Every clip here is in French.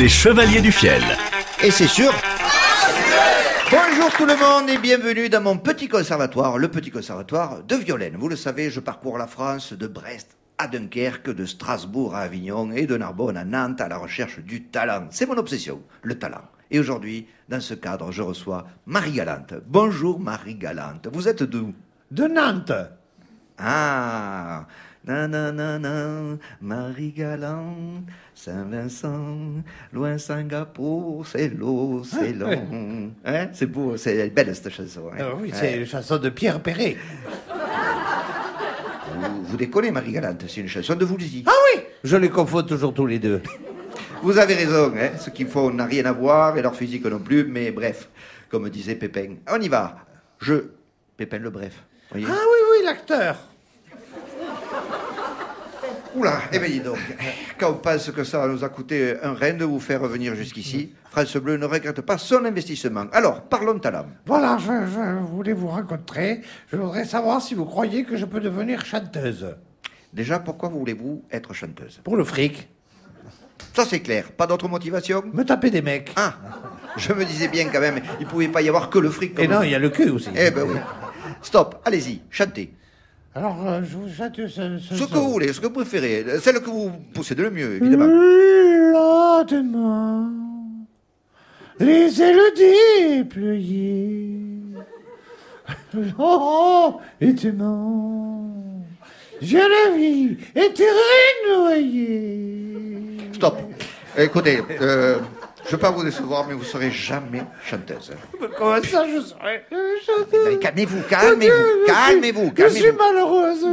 Les Chevaliers du Fiel. Et c'est sûr. Bonjour tout le monde et bienvenue dans mon petit conservatoire, le petit conservatoire de Violaine. Vous le savez, je parcours la France de Brest à Dunkerque, de Strasbourg à Avignon et de Narbonne à Nantes à la recherche du talent. C'est mon obsession, le talent. Et aujourd'hui, dans ce cadre, je reçois Marie Galante. Bonjour Marie Galante, vous êtes d'où? De Nantes. Ah, nanana, Marie Galante, Saint-Vincent, loin Singapour, c'est l'eau, c'est long. Hein, c'est beau, c'est belle cette chanson. Hein. Oui, c'est une chanson de Pierre Perret. Vous déconnez, Marie Galante, c'est une chanson de Woolsey. Ah oui, je les confonds toujours tous les deux. Vous avez raison, hein, ce qu'ils font n'a rien à voir et leur physique non plus, mais bref, comme disait Pépin. On y va. Pépin le bref. Voyez. Ah oui, l'acteur. Oula, eh bien dis donc, quand on pense que ça nous a coûté un rein de vous faire revenir jusqu'ici, France Bleu ne regrette pas son investissement. Alors, parlons talent. Voilà, je voulais vous rencontrer. Je voudrais savoir si vous croyez que je peux devenir chanteuse. Déjà, pourquoi voulez-vous être chanteuse? Pour le fric. Ça c'est clair, pas d'autre motivation? Me taper des mecs. Ah, je me disais bien quand même, il pouvait pas y avoir que le fric. Et non, il y a le cul aussi. Eh ben oui. Stop, allez-y, chantez. Alors, je vous chante Ce que vous voulez, ce que vous préférez, celle que vous possédez le mieux, évidemment. Lentement, les ailes déployées, lentement, je la vis était noyée. Stop. Écoutez, je ne veux pas vous décevoir, mais vous ne serez jamais chanteuse. Mais comment ça, je serais chanteuse? Mais calmez-vous. Je suis malheureuse,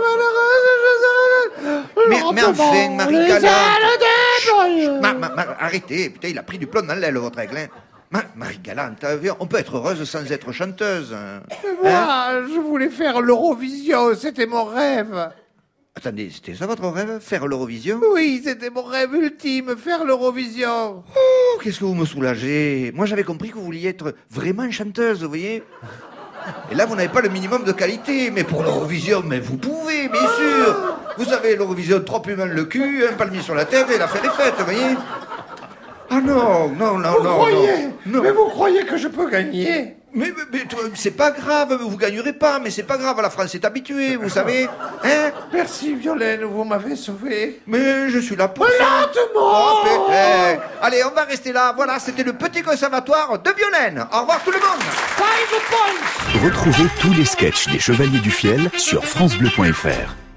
Mais enfin, Marie Galante. Arrêtez, putain, il a pris du plomb dans l'aile, votre aigle. Hein. Marie Galante, on peut être heureuse sans être chanteuse. Moi, je voulais faire l'Eurovision, c'était mon rêve. Attendez, c'était ça votre rêve? Faire l'Eurovision? Oui, c'était mon rêve ultime, faire l'Eurovision. Oh, qu'est-ce que vous me soulagez. Moi, j'avais compris que vous vouliez être vraiment chanteuse, vous voyez. Et là, vous n'avez pas le minimum de qualité. Mais pour l'Eurovision, mais vous pouvez, bien sûr. Vous avez l'Eurovision 3 plumes dans le cul, un palmier sur la tête et la fête est faite, vous voyez. Ah non. Mais vous croyez que je peux gagner? Mais c'est pas grave, vous gagnerez pas, mais c'est pas grave, la France est habituée, vous savez. Hein? Merci Violaine, vous m'avez sauvé. Mais je suis là pour ça. Lentement. Oh, putain. Allez, on va rester là. Voilà, c'était le petit conservatoire de Violaine. Au revoir tout le monde. 5 points. Retrouvez tous les sketchs des Chevaliers du Fiel sur francebleu.fr.